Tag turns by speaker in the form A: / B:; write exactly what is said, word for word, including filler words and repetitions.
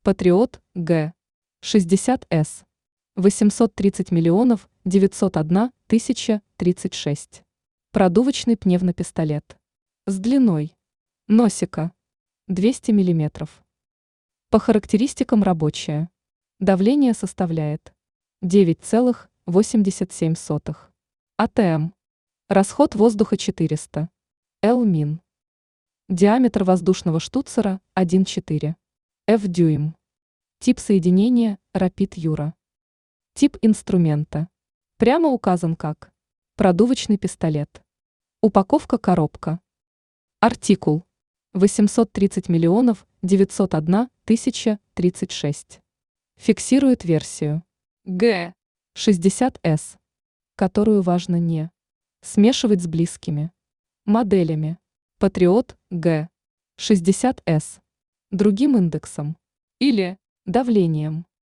A: Патриот Г шестьдесят эс восемьсот тридцать миллионов девятьсот одна тысяча тридцать шесть. Продувочный пневмопистолет с длиной носика двести миллиметров. По характеристикам рабочая. Давление составляет девять целых восемьдесят семь сотых. АТМ. Расход воздуха четыреста. Л-мин. Диаметр воздушного штуцера один целых четыре десятых дюйм. Тип соединения Rapid Euro. Тип инструмента. Прямо указан как продувочный пистолет. Упаковка коробка. Артикул. восемьсот тридцать миллионов девятьсот одна тысяча тридцать шесть. Фиксирует версию Г шестьдесят эс, которую важно не смешивать с близкими моделями Патриот Г шестьдесят эс, другим индексом или давлением.